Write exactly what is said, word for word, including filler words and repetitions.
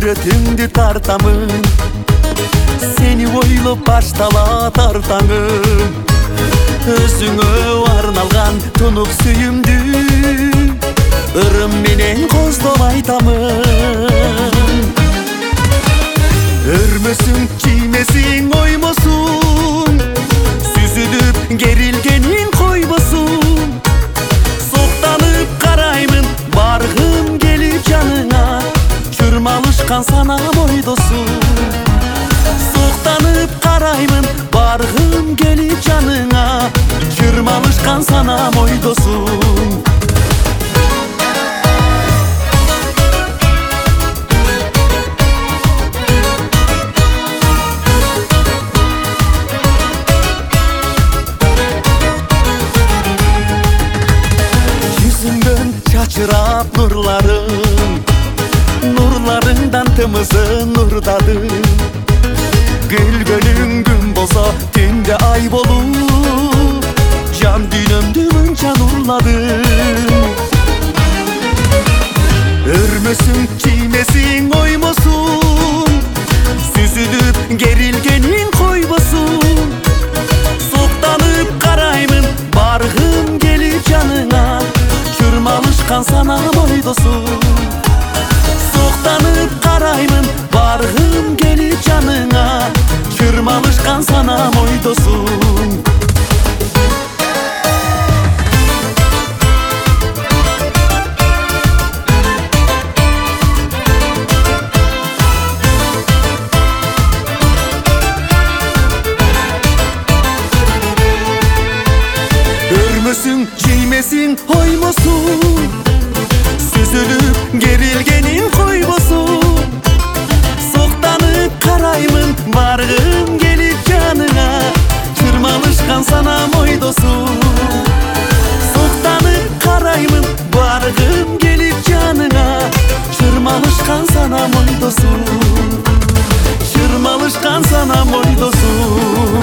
сүрөтүңдү тартамын, сени ойлоп башталат артаңым. Өзүңө арналган тунук сүйүмдү ырым менен коздоп айтамын. Өрмөсүң, чиймесиң, оймосуң, сүзүлүп керилгенин койбосуң. Соктанып караймын, баргым келип жаныңа, чурмалышкан санам ойдосуң. Соктанып караймын, баргым келип жаныңа, чурмалышкан санам ойдосуң. Чачырап нурларың, нурларыңдан тымызын нурдадың. Күлгөнүң күн болсо түндө ай болуп, жан дүйнөмдү мынча нурладың. Өрмөсүң, чиймесиң, оймосуң, сүзүлүп керилгенин койбосуң. Соктанып караймын, баргым келип жаныңа, чурмалышкан санам ойдосуң. Соктанып караймын, баргым келип жаныңа, чурмалышкан санам ойдосуң. Өрмөсүң, чиймесиң, оймосуң, сүзүлүп керилгенин койбосуң. Соктанып караймын, баргым келип жаныңа, чурмалышкан санам ойдосуң. Соктанып караймын, баргым келип жаныңа, чурмалышкан санам ойдосуң. Чурмалышкан санам ойдосуң.